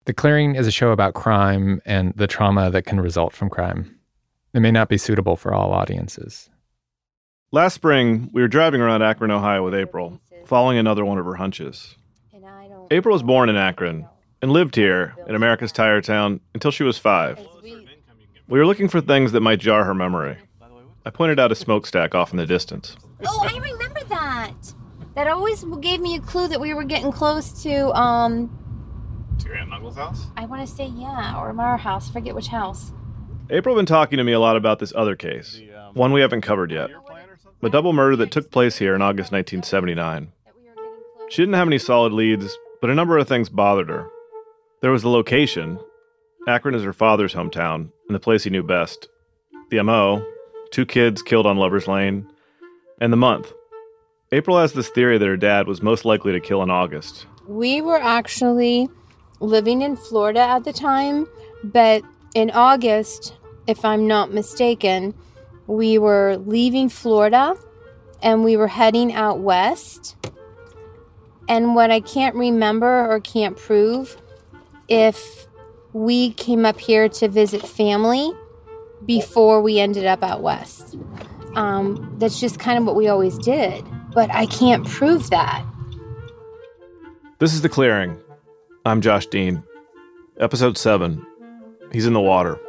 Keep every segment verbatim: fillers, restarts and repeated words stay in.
The Clearing is a show about crime and the trauma that can result from crime. It may not be suitable for all audiences. Last spring, we were driving around Akron, Ohio with April, following another one of her hunches. April was born in Akron and lived here in America's Tire Town until she was five. We were looking for things that might jar her memory. I pointed out a smokestack off in the distance. Oh, I remember that. That always gave me a clue that we were getting close to, um... To your Aunt and Uncle's house? I want to say yeah, or our house. I forget which house. April been talking to me a lot about this other case, one we haven't covered yet. A double murder that took place here in August nineteen seventy-nine. She didn't have any solid leads, but a number of things bothered her. There was the location. Akron is her father's hometown, and the place he knew best. The M O, two kids killed on Lover's Lane, and the month. April has this theory that her dad was most likely to kill in August. We were actually living in Florida at the time, but in August, if I'm not mistaken, we were leaving Florida and we were heading out west. And what I can't remember or can't prove, if we came up here to visit family before we ended up out west. Um, that's just kind of what we always did. But I can't prove that. This is The Clearing. I'm Josh Dean. Episode seven. He's in the water.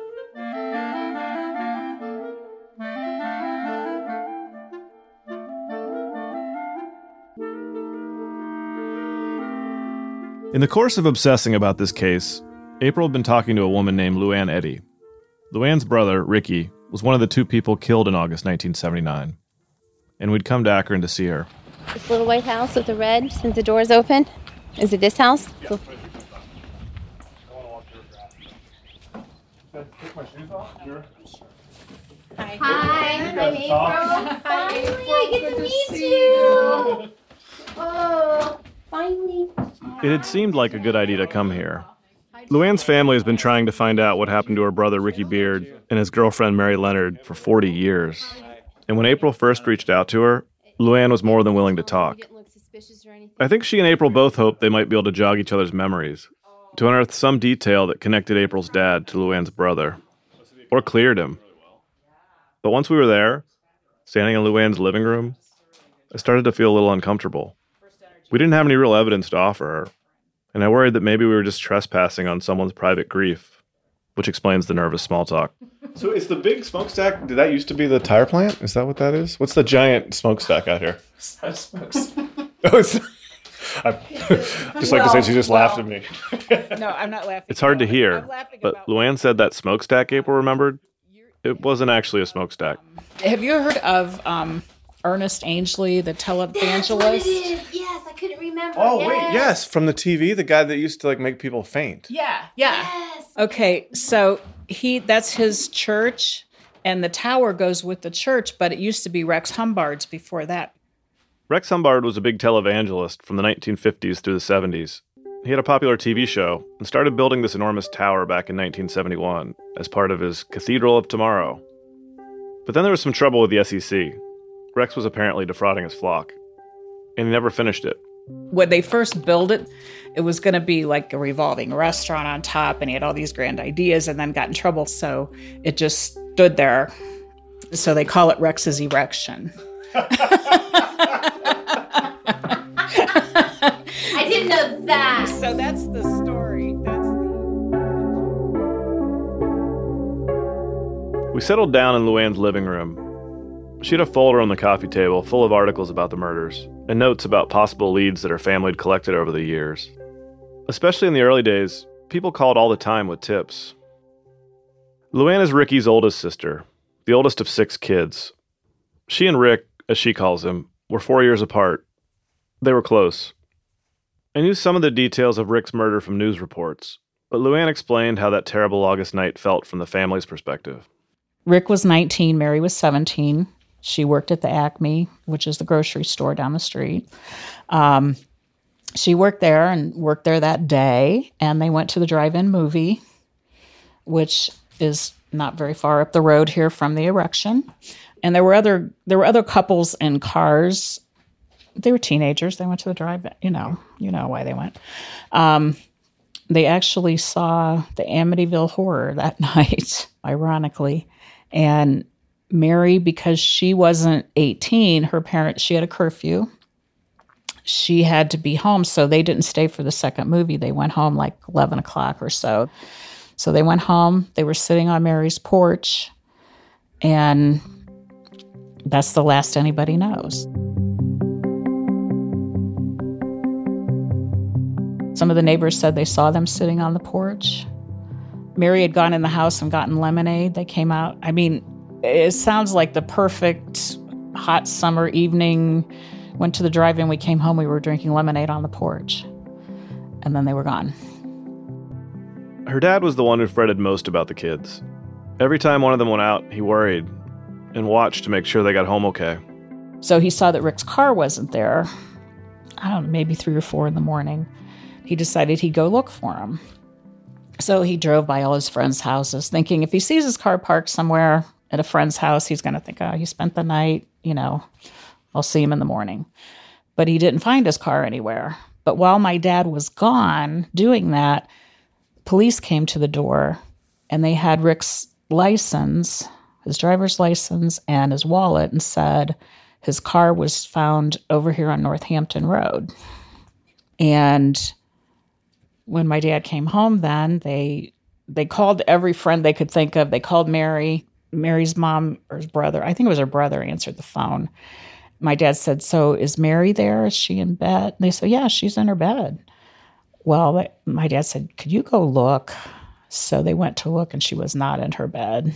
In the course of obsessing about this case, April had been talking to a woman named Luann Eddy. Luann's brother, Ricky, was one of the two people killed in August nineteen seventy-nine. And we'd come to Akron to see her. This little white house with the red, since the door's open. Is it this house? Yeah. Cool. Take my shoes off? Sure. Hi. Hi, I'm April. Finally, I get to meet you. Oh, finally. It had seemed like a good idea to come here. Luann's family has been trying to find out what happened to her brother Ricky Beard and his girlfriend Mary Leonard for forty years. And when April first reached out to her, Luann was more than willing to talk. I think she and April both hoped they might be able to jog each other's memories, to unearth some detail that connected April's dad to Luann's brother, or cleared him. But once we were there, standing in Luann's living room, I started to feel a little uncomfortable. We didn't have any real evidence to offer her, and I worried that maybe we were just trespassing on someone's private grief, which explains the nervous small talk. So is the big smokestack, did that used to be the tire plant? Is that what that is? What's the giant smokestack out here? Oh, it's... I just like to say she just well, laughed at me. No, I'm not laughing. It's hard to I'm hear, but about... Luann said that smokestack April remembered, it wasn't actually a smokestack. Have you heard of um, Ernest Angley, the televangelist? That's what it is. Yes, I couldn't remember. Oh, yes. wait, yes, from the T V, the guy that used to like make people faint. Yeah, yeah. Yes. Okay, so he that's his church, and the tower goes with the church, but it used to be Rex Humbard's before that. Rex Humbard was a big televangelist from the nineteen fifties through the seventies. He had a popular T V show and started building this enormous tower back in nineteen seventy-one as part of his Cathedral of Tomorrow. But then there was some trouble with the S E C. Rex was apparently defrauding his flock, and he never finished it. When they first built it, it was going to be like a revolving restaurant on top, and he had all these grand ideas and then got in trouble, so it just stood there. So they call it Rex's Erection. I didn't know that. So that's the story. That's the... We settled down in Luann's living room. She had a folder on the coffee table full of articles about the murders and notes about possible leads that her family had collected over the years. Especially in the early days, people called all the time with tips. Luann is Ricky's oldest sister, the oldest of six kids. She and Rick, as she calls him, were four years apart. They were close. I knew some of the details of Rick's murder from news reports, but Luann explained how that terrible August night felt from the family's perspective. Rick was nineteen, Mary was seventeen. She worked at the Acme, which is the grocery store down the street. Um, she worked there and worked there that day, and they went to the drive-in movie, which is not very far up the road here from the Erection. And there were other there were other couples in cars. They were teenagers. They went to the drive-in. You know, you know why they went. Um, They actually saw the Amityville Horror that night, ironically. And Mary, because she wasn't eighteen, her parents, she had a curfew. She had to be home, so they didn't stay for the second movie. They went home like eleven o'clock or so. So they went home. They were sitting on Mary's porch, and that's the last anybody knows. Some of the neighbors said they saw them sitting on the porch. Mary had gone in the house and gotten lemonade. They came out. I mean, it sounds like the perfect hot summer evening. Went to the drive-in. We came home. We were drinking lemonade on the porch. And then they were gone. Her dad was the one who fretted most about the kids. Every time one of them went out, he worried and watched to make sure they got home okay. So he saw that Rick's car wasn't there. I don't know, maybe three or four in the morning. He decided he'd go look for him. So he drove by all his friends' houses, thinking if he sees his car parked somewhere at a friend's house, he's going to think, oh, he spent the night, you know, I'll see him in the morning. But he didn't find his car anywhere. But while my dad was gone doing that, police came to the door, and they had Rick's license, his driver's license, and his wallet, and said his car was found over here on Northampton Road. And when my dad came home then, they they called every friend they could think of. They called Mary. Mary's mom or his brother, I think it was her brother, answered the phone. My dad said, so is Mary there? Is she in bed? And they said, yeah, she's in her bed. Well, my dad said, could you go look? So they went to look, and she was not in her bed.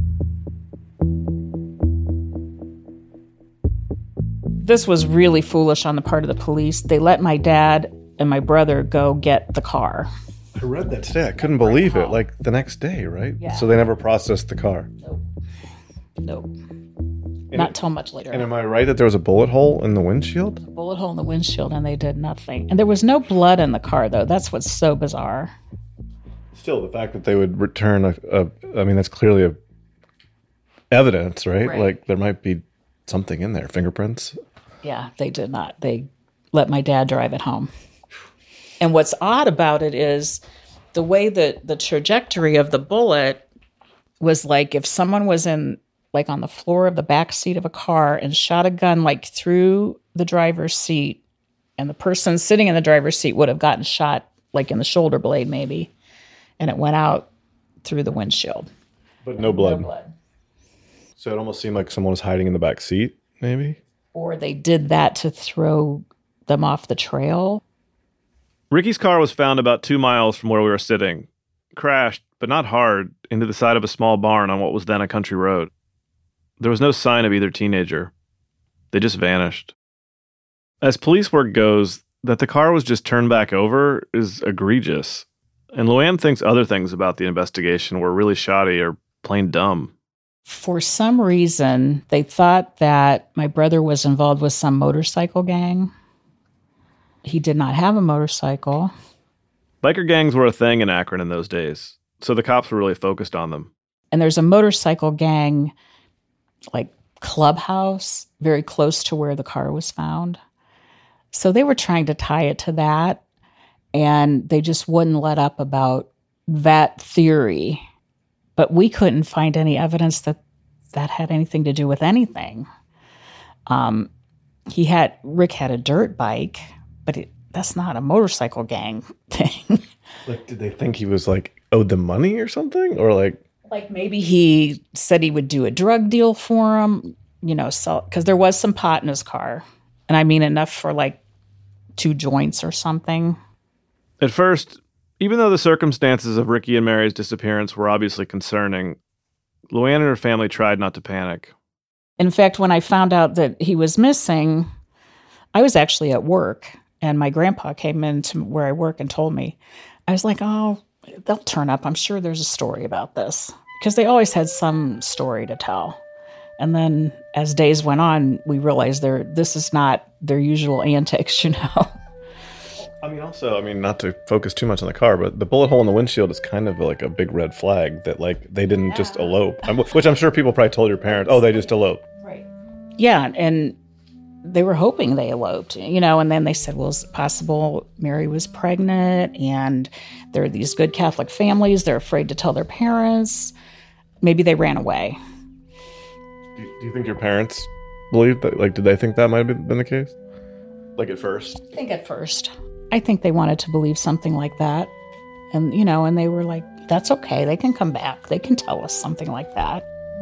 This was really foolish on the part of the police. They let my dad and my brother go get the car. I read that today. I couldn't believe it. Like the next day, right? Yeah. So they never processed the car. Nope. Nope. And Not it, till much later. And am I right that there was a bullet hole in the windshield? A bullet hole in the windshield, and they did nothing. And there was no blood in the car, though. That's what's so bizarre. Still, the fact that they would return a, a I mean, that's clearly a evidence, right? Right. Like there might be something in there, fingerprints. Yeah, they did not. They let my dad drive it home. And what's odd about it is the way that the trajectory of the bullet was like if someone was in, like on the floor of the back seat of a car and shot a gun like through the driver's seat, and the person sitting in the driver's seat would have gotten shot like in the shoulder blade maybe, and it went out through the windshield. But no blood. No blood. So it almost seemed like someone was hiding in the back seat, maybe? Or they did that to throw them off the trail. Ricky's car was found about two miles from where we were sitting, crashed, but not hard, into the side of a small barn on what was then a country road. There was no sign of either teenager. They just vanished. As police work goes, that the car was just turned back over is egregious. And Luann thinks other things about the investigation were really shoddy or plain dumb. For some reason, they thought that my brother was involved with some motorcycle gang. He did not have a motorcycle. Biker gangs were a thing in Akron in those days, so the cops were really focused on them. And there's a motorcycle gang, like clubhouse, very close to where the car was found. So they were trying to tie it to that, and they just wouldn't let up about that theory. But we couldn't find any evidence that that had anything to do with anything. Um, he had, Rick had a dirt bike, but it, that's not a motorcycle gang thing. Like, did they think he was like owed them money or something? Or like, Like maybe he said he would do a drug deal for him, you know, sell, because there was some pot in his car. And I mean enough for like two joints or something. At first, even though the circumstances of Ricky and Mary's disappearance were obviously concerning, Luann and her family tried not to panic. In fact, when I found out that he was missing, I was actually at work, and my grandpa came into where I work and told me. I was like, oh, they'll turn up. I'm sure there's a story about this. Because they always had some story to tell. And then as days went on, we realized they're, this is not their usual antics, you know. I mean, also, I mean, not to focus too much on the car, but the bullet hole in the windshield is kind of like a big red flag that, like, they didn't yeah. just elope. I'm, which I'm sure people probably told your parents, oh, they just eloped. Right. Yeah, and they were hoping they eloped, you know, and then they said, well, is it possible Mary was pregnant and there are these good Catholic families, they're afraid to tell their parents. Maybe they ran away. Do you, do you think your parents believed that? Like, did they think that might have been the case? Like at first? I think at first. I think they wanted to believe something like that. And, you know, and they were like, that's okay. They can come back. They can tell us something like that.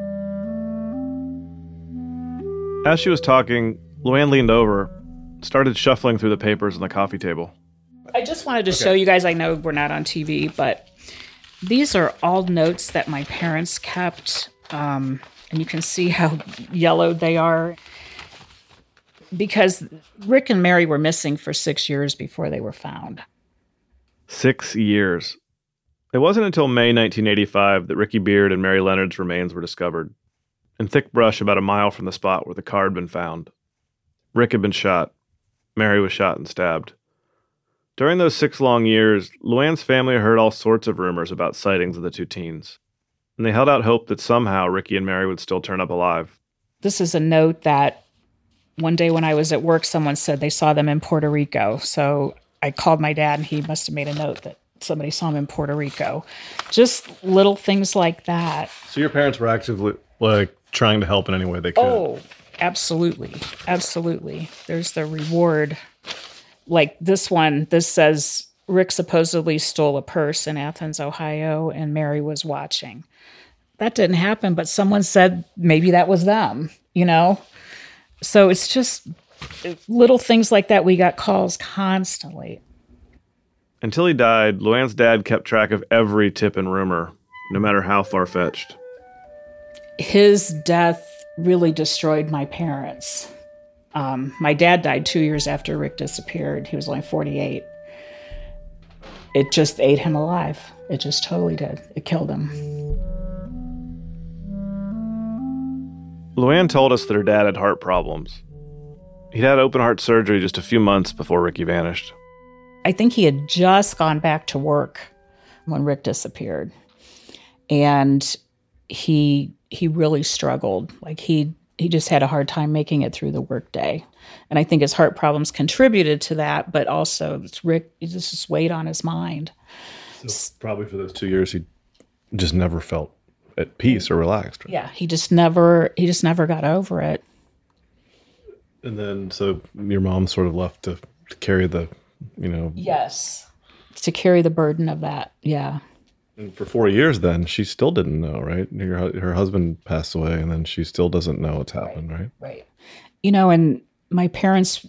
As she was talking, Luann leaned over, started shuffling through the papers on the coffee table. I just wanted to Okay. show you guys, I know we're not on T V, but these are all notes that my parents kept. Um, and you can see how yellowed they are. Because Rick and Mary were missing for six years before they were found. Six years. It wasn't until May nineteen eighty-five that Ricky Beard and Mary Leonard's remains were discovered, in thick brush about a mile from the spot where the car had been found. Rick had been shot. Mary was shot and stabbed. During those six long years, Luann's family heard all sorts of rumors about sightings of the two teens, and they held out hope that somehow Ricky and Mary would still turn up alive. This is a note that one day when I was at work, someone said they saw them in Puerto Rico. So I called my dad, and he must have made a note that somebody saw him in Puerto Rico. Just little things like that. So your parents were actively, like, trying to help in any way they could? Oh, absolutely. Absolutely. There's the reward. Like this one, this says, Rick supposedly stole a purse in Athens, Ohio, and Mary was watching. That didn't happen, but someone said maybe that was them, you know? So it's just little things like that. We got calls constantly. Until he died, Luann's dad kept track of every tip and rumor, no matter how far-fetched. His death really destroyed my parents. Um, my dad died two years after Rick disappeared. He was only forty-eight. It just ate him alive. It just totally did. It killed him. Luann told us that her dad had heart problems. He'd had open heart surgery just a few months before Ricky vanished. I think he had just gone back to work when Rick disappeared. And he he really struggled. Like he he just had a hard time making it through the workday. And I think his heart problems contributed to that, but also it's Rick, it just weighed on his mind. So probably for those two years, he just never felt at peace or relaxed. Right? Yeah, he just never he just never got over it. And then, so your mom sort of left to, to carry the, you know. Yes. To carry the burden of that, yeah. And for four years then, she still didn't know, right? Her, her husband passed away, and then she still doesn't know what's happened, right? Right. You know, and my parents,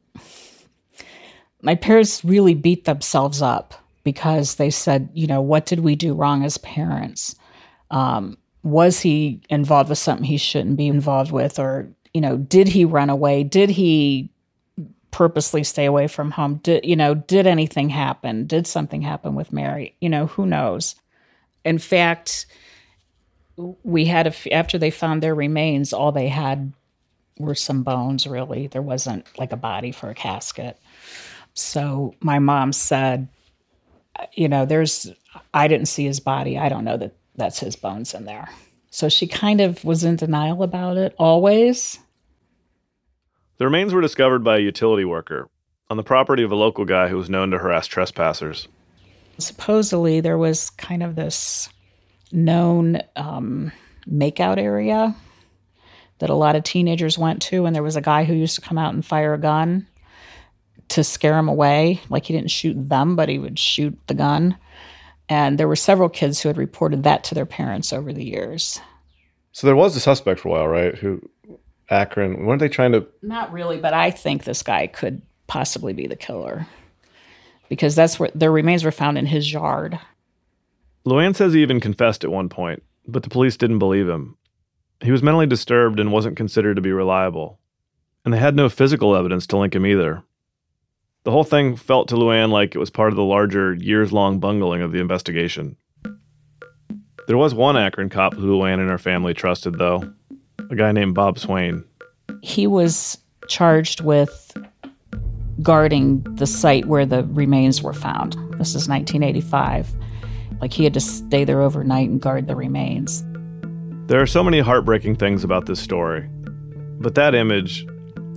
my parents really beat themselves up because they said, you know, what did we do wrong as parents? Um, was he involved with something he shouldn't be involved with? Or, you know, did he run away? Did he purposely stay away from home? Did, you know, did anything happen? Did something happen with Mary? You know, who knows? In fact, we had, a, after they found their remains, all they had were some bones, really. There wasn't like a body for a casket. So my mom said, you know, there's, I didn't see his body. I don't know that that's his bones in there. So she kind of was in denial about it always. The remains were discovered by a utility worker on the property of a local guy who was known to harass trespassers. Supposedly there was kind of this known um, makeout area that a lot of teenagers went to, and there was a guy who used to come out and fire a gun to scare them away. Like he didn't shoot them, but he would shoot the gun. And there were several kids who had reported that to their parents over the years. So there was a suspect for a while, right? Who, Akron, weren't they trying to... Not really, but I think this guy could possibly be the killer. Because that's where their remains were found, in his yard. Luann says he even confessed at one point, but the police didn't believe him. He was mentally disturbed and wasn't considered to be reliable. And they had no physical evidence to link him either. The whole thing felt to Luann like it was part of the larger, years-long bungling of the investigation. There was one Akron cop who Luann and her family trusted, though. A guy named Bob Swain. He was charged with guarding the site where the remains were found. This is nineteen eighty-five. Like, he had to stay there overnight and guard the remains. There are so many heartbreaking things about this story. But that image,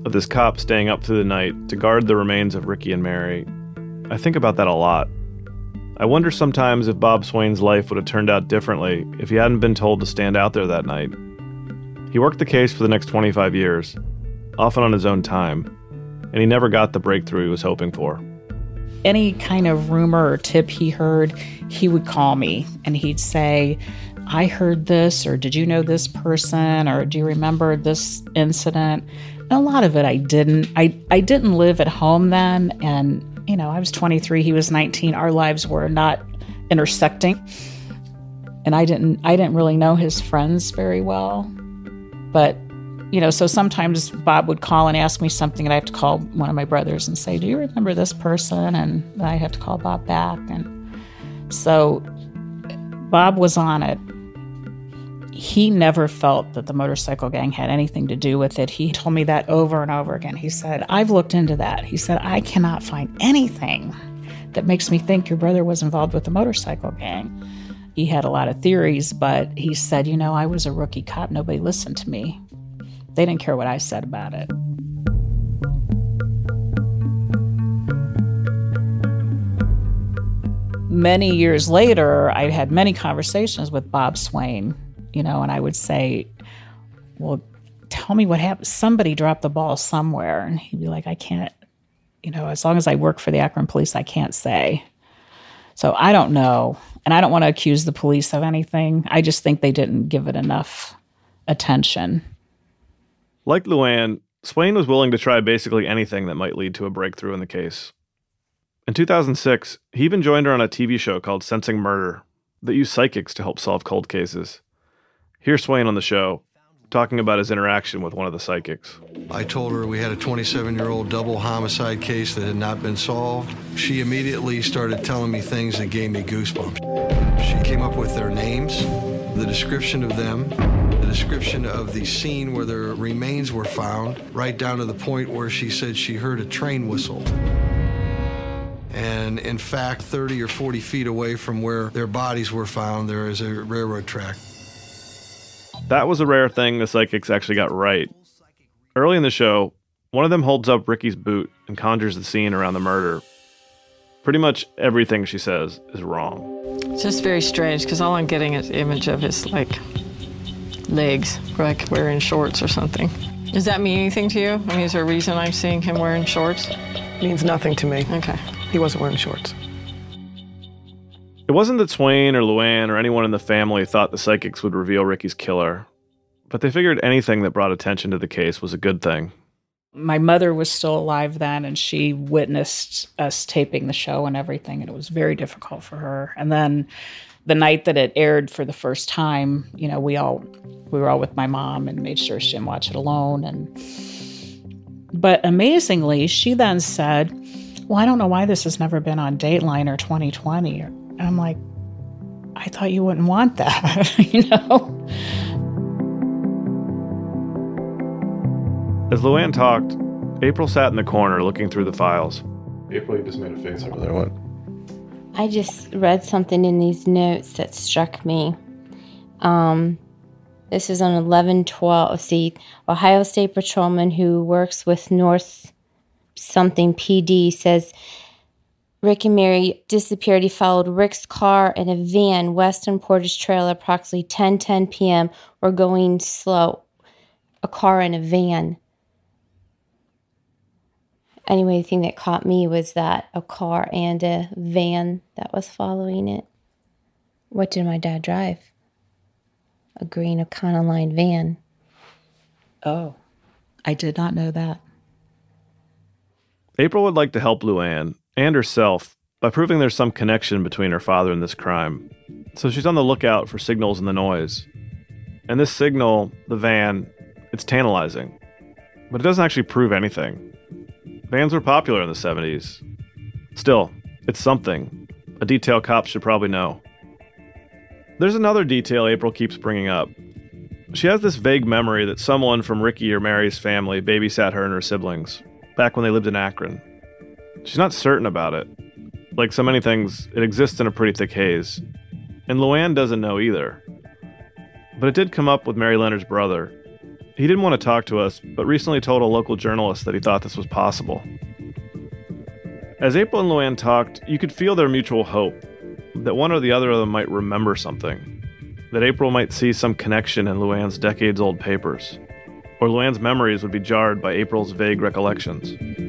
of this cop staying up through the night to guard the remains of Ricky and Mary, I think about that a lot. I wonder sometimes if Bob Swain's life would have turned out differently if he hadn't been told to stand out there that night. He worked the case for the next twenty-five years, often on his own time, and he never got the breakthrough he was hoping for. Any kind of rumor or tip he heard, he would call me and he'd say, I heard this, or did you know this person, or do you remember this incident? And a lot of it I didn't. I, I didn't live at home then, and, you know, I was twenty-three, he was nineteen, our lives were not intersecting. And I didn't I didn't really know his friends very well. But, you know, so sometimes Bob would call and ask me something, and I have to call one of my brothers and say, do you remember this person? And I have to call Bob back. And so Bob was on it. He never felt that the motorcycle gang had anything to do with it. He told me that over and over again. He said, I've looked into that. He said, I cannot find anything that makes me think your brother was involved with the motorcycle gang. He had a lot of theories, but he said, you know, I was a rookie cop. Nobody listened to me. They didn't care what I said about it. Many years later, I had many conversations with Bob Swain, you know, and I would say, well, tell me what happened. Somebody dropped the ball somewhere. And he'd be like, I can't, you know, as long as I work for the Akron police, I can't say. So I don't know. And I don't want to accuse the police of anything. I just think they didn't give it enough attention. Like Luann, Swain was willing to try basically anything that might lead to a breakthrough in the case. In two thousand six, he even joined her on a T V show called Sensing Murder that used psychics to help solve cold cases. Here's Swain on the show, talking about his interaction with one of the psychics. I told her we had a twenty-seven-year-old double homicide case that had not been solved. She immediately started telling me things that gave me goosebumps. She came up with their names, the description of them, the description of the scene where their remains were found, right down to the point where she said she heard a train whistle. And in fact, thirty or forty feet away from where their bodies were found, there is a railroad track. That was a rare thing the psychics actually got right. Early in the show, one of them holds up Ricky's boot and conjures the scene around the murder. Pretty much everything she says is wrong. It's just very strange, because all I'm getting is an image of his, like, legs, like wearing shorts or something. Does that mean anything to you? I mean, is there a reason I'm seeing him wearing shorts? Means nothing to me. Okay. He wasn't wearing shorts. It wasn't that Swain or Luann or anyone in the family thought the psychics would reveal Ricky's killer, but they figured anything that brought attention to the case was a good thing. My mother was still alive then, and she witnessed us taping the show and everything, and it was very difficult for her. And then the night that it aired for the first time, you know, we all we were all with my mom and made sure she didn't watch it alone. And but amazingly, she then said, well, I don't know why this has never been on Dateline or twenty twenty. And I'm like, I thought you wouldn't want that, you know? As Luann talked, April sat in the corner looking through the files. April, you just made a face over there. What? I just read something in these notes that struck me. Um, this is on eleven twelve. See, Ohio State Patrolman who works with North something P D says Rick and Mary disappeared. He followed Rick's car in a van west on Portage Trail at approximately ten ten p.m. We're going slow. A car in a van. Anyway, the thing that caught me was that a car and a van that was following it. What did my dad drive? A green Econoline van. Oh, I did not know that. April would like to help Luann and herself by proving there's some connection between her father and this crime. So she's on the lookout for signals in the noise. And this signal, the van, it's tantalizing. But it doesn't actually prove anything. Vans were popular in the seventies. Still, it's something. A detail cops should probably know. There's another detail April keeps bringing up. She has this vague memory that someone from Ricky or Mary's family babysat her and her siblings, back when they lived in Akron. She's not certain about it. Like so many things, it exists in a pretty thick haze. And Luann doesn't know either. But it did come up with Mary Leonard's brother. He didn't want to talk to us, but recently told a local journalist that he thought this was possible. As April and Luann talked, you could feel their mutual hope, that one or the other of them might remember something, that April might see some connection in Luann's decades-old papers, or Luann's memories would be jarred by April's vague recollections.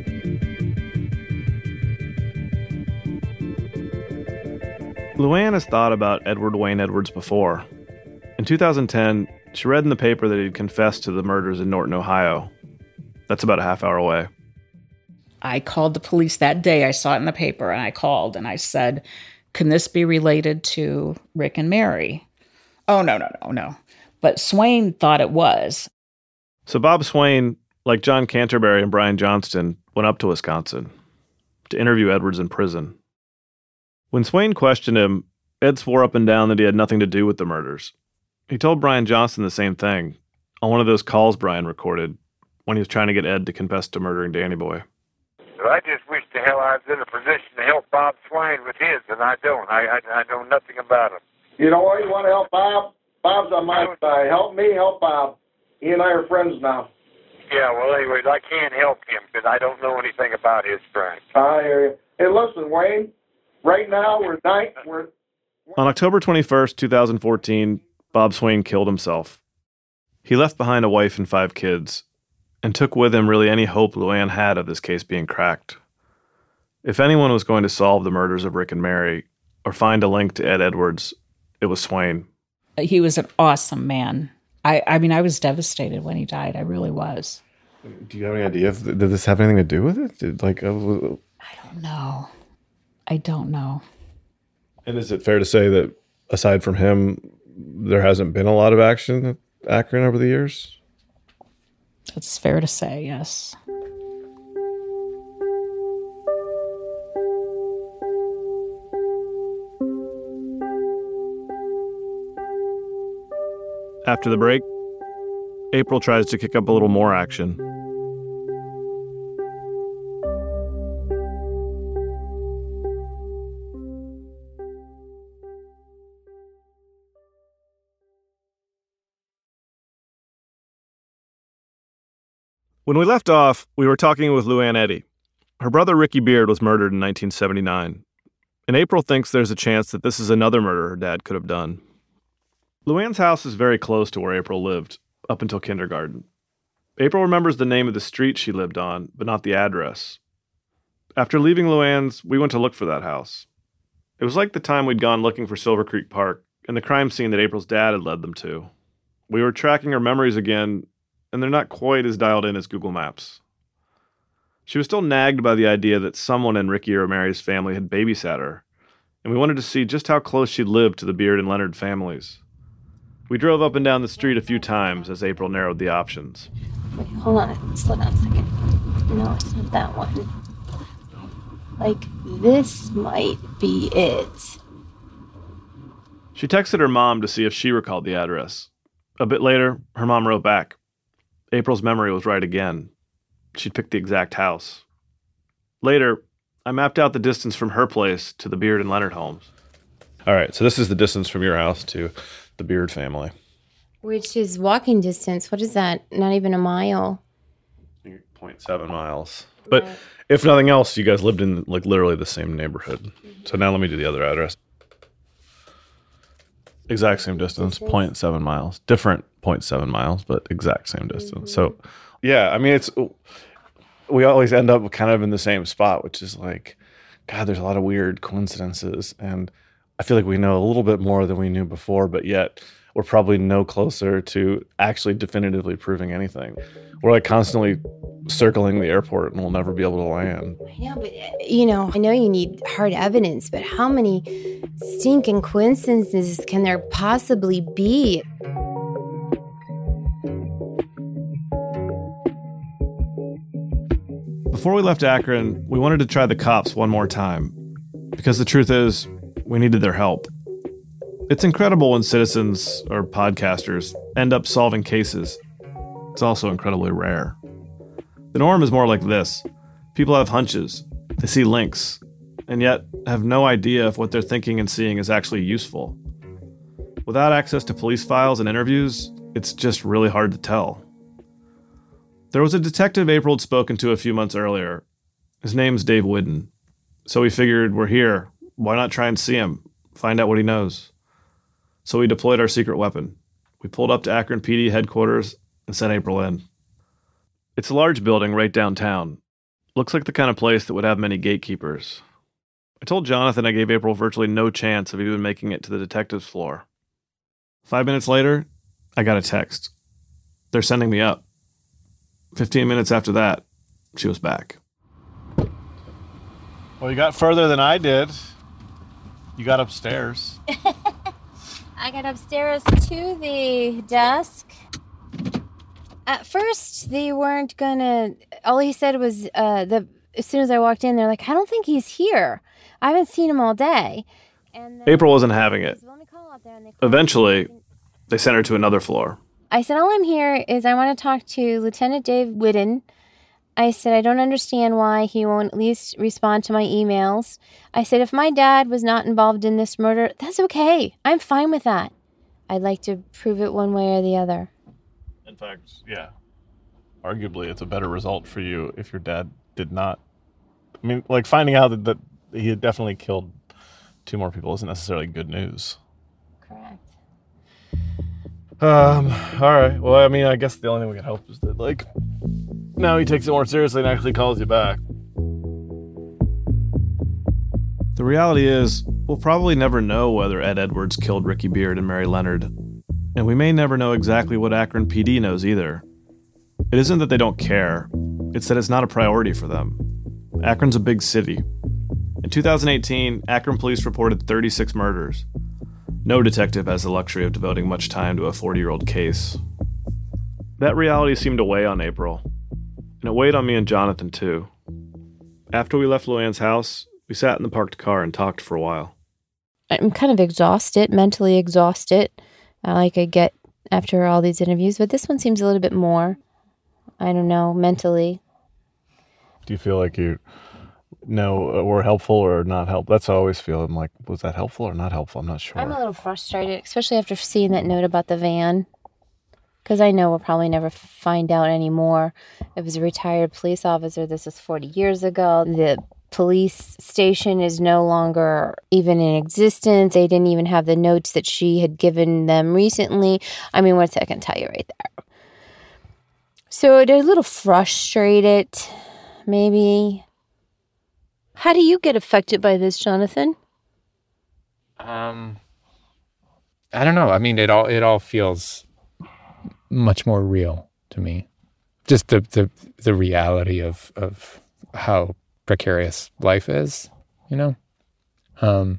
Luann has thought about Edward Wayne Edwards before. In two thousand ten, she read in the paper that he'd confessed to the murders in Norton, Ohio. That's about a half hour away. I called the police that day. I saw it in the paper, and I called, and I said, can this be related to Rick and Mary? Oh, no, no, no, no. But Swain thought it was. So Bob Swain, like John Canterbury and Brian Johnston, went up to Wisconsin to interview Edwards in prison. When Swain questioned him, Ed swore up and down that he had nothing to do with the murders. He told Brian Johnston the same thing on one of those calls Brian recorded when he was trying to get Ed to confess to murdering Danny Boy. So I just wish the hell I was in a position to help Bob Swain with his, and I don't. I, I, I know nothing about him. You know what? You want to help Bob? Bob's on my side. Help me, help Bob. He and I are friends now. Yeah, well, anyways, I can't help him because I don't know anything about his friend. I hear you. Hey, listen, Wayne, right now we're night. We're... On October twenty-first, twenty fourteen, Bob Swain killed himself. He left behind a wife and five kids, and took with him really any hope Luann had of this case being cracked. If anyone was going to solve the murders of Rick and Mary, or find a link to Ed Edwards, it was Swain. He was an awesome man. I, I mean, I was devastated when he died. I really was. Do you have any idea if did this have anything to do with it? Did, like, uh, I don't know. I don't know. And is it fair to say that aside from him, there hasn't been a lot of action at Akron over the years? It's fair to say, yes. After the break, April tries to kick up a little more action. When we left off, we were talking with Luann Eddy. Her brother Ricky Beard was murdered in nineteen seventy-nine, and April thinks there's a chance that this is another murder her dad could have done. Luann's house is very close to where April lived, up until kindergarten. April remembers the name of the street she lived on, but not the address. After leaving Luann's, we went to look for that house. It was like the time we'd gone looking for Silver Creek Park and the crime scene that April's dad had led them to. We were tracking her memories again, and they're not quite as dialed in as Google Maps. She was still nagged by the idea that someone in Ricky or Mary's family had babysat her, and we wanted to see just how close she'd lived to the Beard and Leonard families. We drove up and down the street a few times as April narrowed the options. Wait, hold on. Slow down a second. No, it's not that one. Like, this might be it. She texted her mom to see if she recalled the address. A bit later, her mom wrote back. April's memory was right again. She'd picked the exact house. Later, I mapped out the distance from her place to the Beard and Leonard homes. All right, so this is the distance from your house to the Beard family. Which is walking distance. What is that? Not even a mile. zero point seven miles. But if nothing else, you guys lived in like literally the same neighborhood. Mm-hmm. So now let me do the other address. Exact same distance, zero point seven miles. Different zero point seven miles, but exact same distance. Mm-hmm. So, yeah, I mean, it's we always end up kind of in the same spot, which is like, God, there's a lot of weird coincidences. And I feel like we know a little bit more than we knew before, but yet we're probably no closer to actually definitively proving anything. We're like constantly circling the airport and we'll never be able to land. I know, but, you know, I know you need hard evidence, but how many stinking coincidences can there possibly be? Before we left Akron, we wanted to try the cops one more time, because the truth is, we needed their help. It's incredible when citizens or podcasters end up solving cases. It's also incredibly rare. The norm is more like this. People have hunches, they see links, and yet have no idea if what they're thinking and seeing is actually useful. Without access to police files and interviews, it's just really hard to tell. There was a detective April had spoken to a few months earlier. His name's Dave Whidden. So we figured, we're here. Why not try and see him? Find out what he knows. So we deployed our secret weapon. We pulled up to Akron P D headquarters and sent April in. It's a large building right downtown. Looks like the kind of place that would have many gatekeepers. I told Jonathan I gave April virtually no chance of even making it to the detective's floor. Five minutes later, I got a text. They're sending me up. Fifteen minutes after that, she was back. Well, you got further than I did. You got upstairs. I got upstairs to the desk. At first, they weren't gonna. All he said was, uh, the as soon as I walked in, they're like, I don't think he's here. I haven't seen him all day. And then, April wasn't having it. Eventually, they sent her to another floor. I said, all I'm here is I want to talk to Lieutenant Dave Whidden. I said, I don't understand why he won't at least respond to my emails. I said, if my dad was not involved in this murder, that's okay. I'm fine with that. I'd like to prove it one way or the other. In fact, yeah. Arguably, it's a better result for you if your dad did not. I mean, like, finding out that, that he had definitely killed two more people isn't necessarily good news. Correct. Um, all right. Well, I mean, I guess the only thing we can hope is that, like, now he takes it more seriously and actually calls you back. The reality is, we'll probably never know whether Ed Edwards killed Ricky Beard and Mary Leonard. And we may never know exactly what Akron P D knows either. It isn't that they don't care. It's that it's not a priority for them. Akron's a big city. In two thousand eighteen, Akron police reported thirty-six murders. No detective has the luxury of devoting much time to a forty-year-old case. That reality seemed to weigh on April. And it weighed on me and Jonathan, too. After we left Luann's house, we sat in the parked car and talked for a while. I'm kind of exhausted, mentally exhausted, uh, like I get after all these interviews. But this one seems a little bit more, I don't know, mentally. Do you feel like you know were helpful or not helpful? That's how I always feel. I'm like, was that helpful or not helpful? I'm not sure. I'm a little frustrated, especially after seeing that note about the van. Because I know we'll probably never find out anymore. It was a retired police officer. This was forty years ago. The police station is no longer even in existence. They didn't even have the notes that she had given them recently. I mean, what's I can tell you right there. So they're a little frustrated, maybe. How do you get affected by this, Jonathan? Um, I don't know. I mean, it all it all feels much more real to me. Just the the, the reality of, of how precarious life is, you know? Um,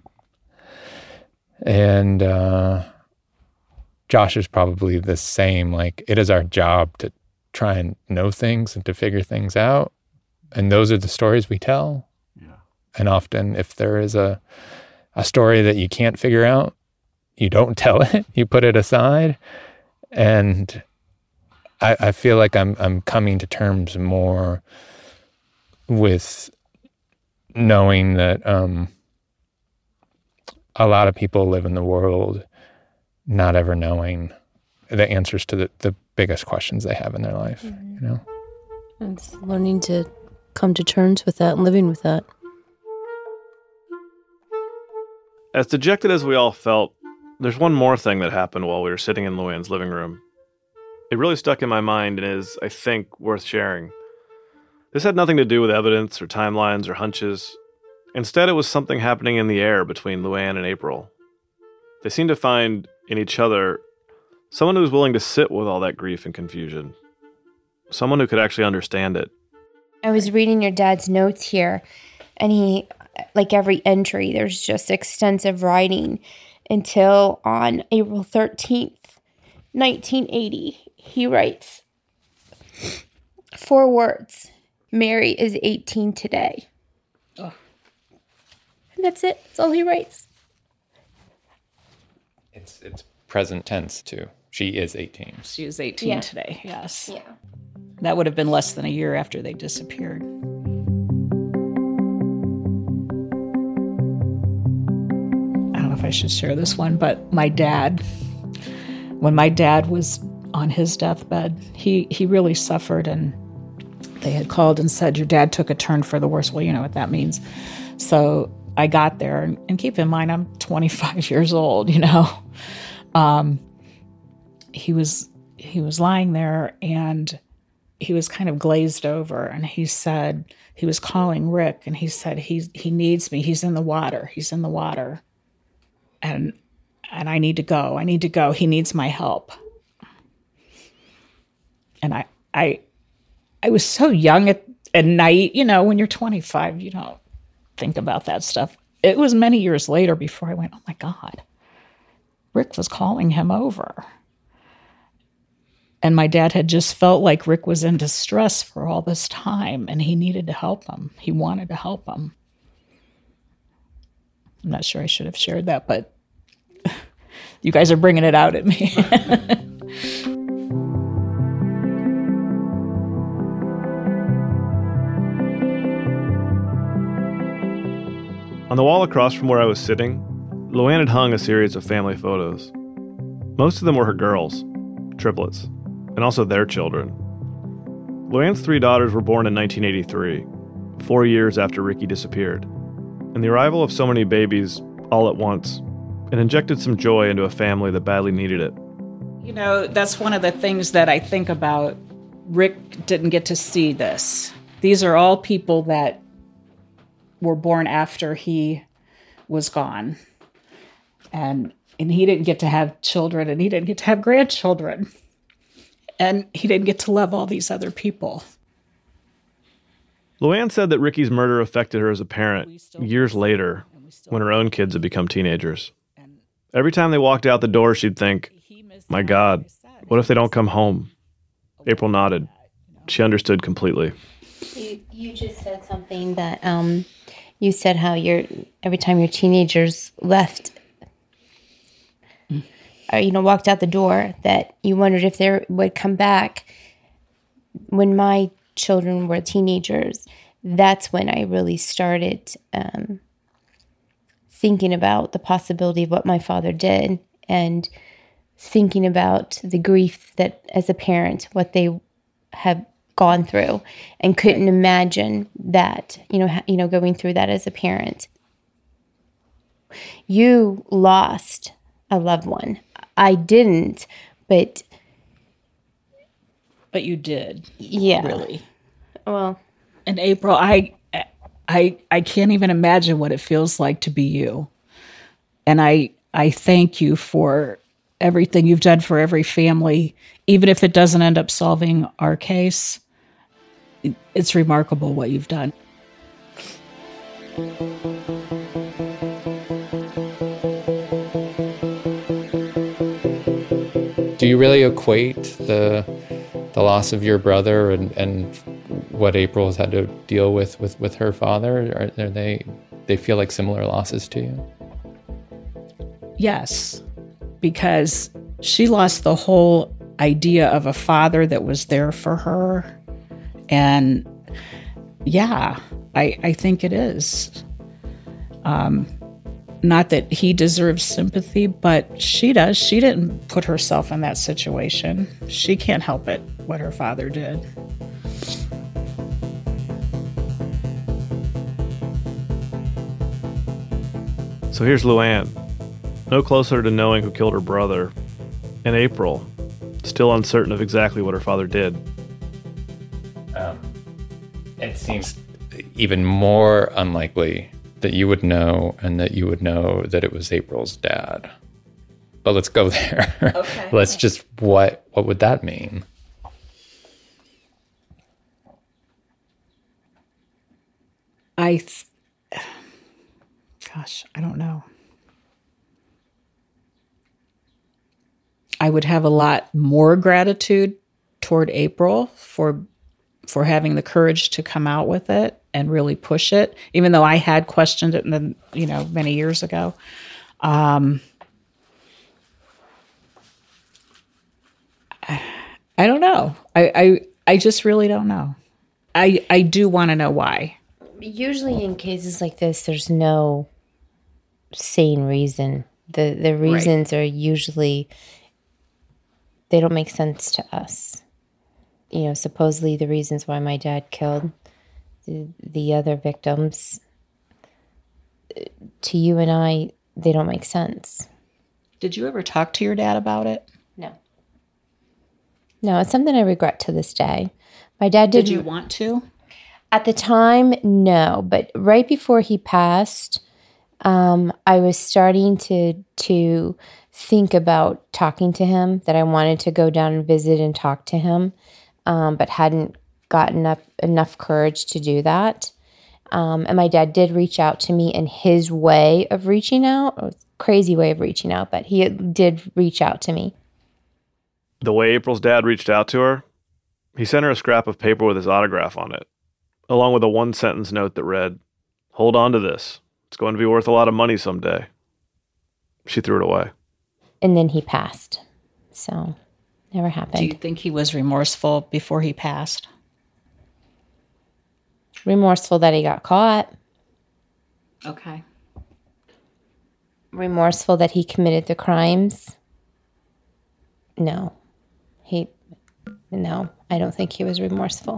and uh, Josh is probably the same. Like, it is our job to try and know things and to figure things out. And those are the stories we tell. Yeah. And often if there is a a story that you can't figure out, you don't tell it. You put it aside. And I, I feel like I'm I'm coming to terms more with knowing that um, a lot of people live in the world not ever knowing the answers to the, the biggest questions they have in their life, mm-hmm. you know? And it's learning to come to terms with that and living with that. As dejected as we all felt, there's one more thing that happened while we were sitting in Luann's living room. It really stuck in my mind and is, I think, worth sharing. This had nothing to do with evidence or timelines or hunches. Instead, it was something happening in the air between Luann and April. They seemed to find in each other someone who was willing to sit with all that grief and confusion. Someone who could actually understand it. I was reading your dad's notes here, and he, like every entry, there's just extensive writing until on April thirteenth, nineteen eighty, he writes, four words, Mary is eighteen today. Oh. And that's it. That's all he writes. It's it's present tense, too. She is eighteen. She is eighteen Yeah. today, yes. Yeah. That would have been less than a year after they disappeared. I don't know if I should share this one, but my dad, when my dad was on his deathbed, he, he really suffered, and they had called and said, your dad took a turn for the worse. Well, you know what that means. So I got there, and, and keep in mind, I'm twenty-five years old, you know. Um, he was he was lying there, and he was kind of glazed over, and he said, he was calling Rick, and he said, he's, he needs me. He's in the water. He's in the water. And, and I need to go. I need to go. He needs my help. And I, I, I was so young at, at night, you know, when you're twenty-five, you don't think about that stuff. It was many years later before I went, oh my God, Rick was calling him over. And my dad had just felt like Rick was in distress for all this time, and he needed to help him. He wanted to help him. I'm not sure I should have shared that, but you guys are bringing it out at me. On the wall across from where I was sitting, Luann had hung a series of family photos. Most of them were her girls, triplets, and also their children. Luann's three daughters were born in nineteen eighty-three, four years after Ricky disappeared. And the arrival of so many babies all at once, it injected some joy into a family that badly needed it. You know, that's one of the things that I think about. Rick didn't get to see this. These are all people that were born after he was gone. And and he didn't get to have children, and he didn't get to have grandchildren. And he didn't get to love all these other people. Luann said that Ricky's murder affected her as a parent years later, when her own kids had become teenagers. Every time they walked out the door, she'd think, my God, what if they don't come home? April nodded. She understood completely. You, you just said something that um, you said how your every time your teenagers left, or, you know, walked out the door, that you wondered if they would come back. When my children were teenagers, that's when I really started um, thinking about the possibility of what my father did, and thinking about the grief that, as a parent, what they have gone through, and couldn't imagine that, you know, ha- you know, going through that as a parent. You lost a loved one. I didn't, but but you did. Yeah, really. Well, and April, I, I, I can't even imagine what it feels like to be you. And I, I thank you for everything you've done for every family, even if it doesn't end up solving our case. It's remarkable what you've done. Do you really equate the the loss of your brother and, and what April has had to deal with with, with her father? Are, are they they feel like similar losses to you? Yes, because she lost the whole idea of a father that was there for her. And yeah, I, I think it is. Um, not that he deserves sympathy, but she does. She didn't put herself in that situation. She can't help it, what her father did. So here's Luann, no closer to knowing who killed her brother, and April, still uncertain of exactly what her father did. Um, it seems even more unlikely that you would know, and that you would know that it was April's dad. But let's go there. Okay. Let's just, what what would that mean? I, th- gosh, I don't know. I would have a lot more gratitude toward April for for having the courage to come out with it and really push it, even though I had questioned it, in the, you know, many years ago. Um, I, I don't know. I, I I just really don't know. I I do want to know why. Usually in cases like this, there's no sane reason. The the reasons right. are usually, they don't make sense to us. you know, supposedly the reasons why my dad killed the, the other victims, to you and I, they don't make sense. Did you ever talk to your dad about it? No. No, it's something I regret to this day. My dad did. Did you want to? At the time, no. But right before he passed, um, I was starting to to think about talking to him, that I wanted to go down and visit and talk to him, um, but hadn't gotten up enough courage to do that. Um, and my dad did reach out to me in his way of reaching out, a crazy way of reaching out, but he did reach out to me. The way April's dad reached out to her, he sent her a scrap of paper with his autograph on it, along with a one-sentence note that read, "Hold on to this. It's going to be worth a lot of money someday." She threw it away. And then he passed. So, never happened. Do you think he was remorseful before he passed? Remorseful that he got caught. Okay. Remorseful that he committed the crimes. No. He, no, I don't think he was remorseful.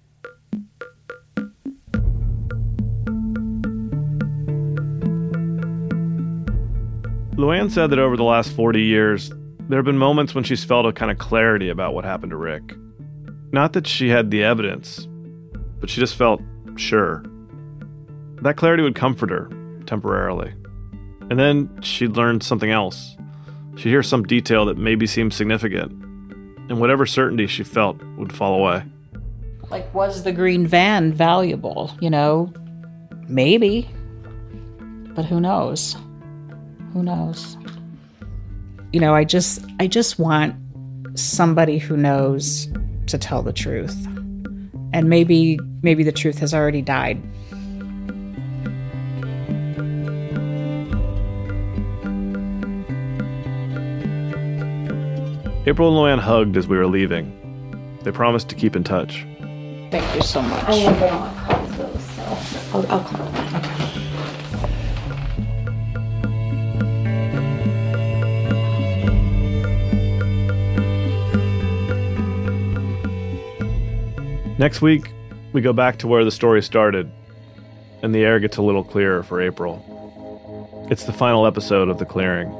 Luann said that over the last forty years, there have been moments when she's felt a kind of clarity about what happened to Rick. Not that she had the evidence, but she just felt sure. That clarity would comfort her, temporarily. And then she'd learn something else. She'd hear some detail that maybe seemed significant, and whatever certainty she felt would fall away. Like, was the green van valuable? You know, maybe. But who knows? Who knows? You know, I just, I just want somebody who knows to tell the truth. And maybe, maybe the truth has already died. April and Luann hugged as we were leaving. They promised to keep in touch. Thank you so much. I never want to call those, so I'll, I'll call them. Okay. Next week, we go back to where the story started, and the air gets a little clearer for April. It's the final episode of The Clearing.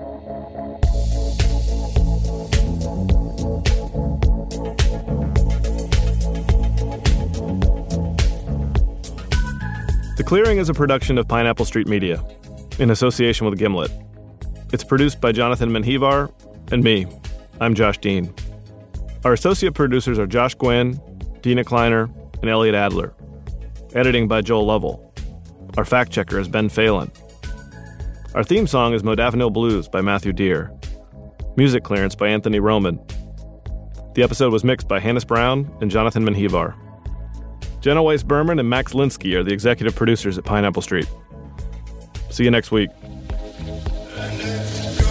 The Clearing is a production of Pineapple Street Media, in association with Gimlet. It's produced by Jonathan Menjivar and me. I'm Josh Dean. Our associate producers are Josh Gwynn, Dina Kleiner, and Elliot Adler. Editing by Joel Lovell. Our fact checker is Ben Phelan. Our theme song is Modafinil Blues by Matthew Deere. Music clearance by Anthony Roman. The episode was mixed by Hannes Brown and Jonathan Menjivar. Jenna Weiss-Berman and Max Linsky are the executive producers at Pineapple Street. See you next week. And let's go.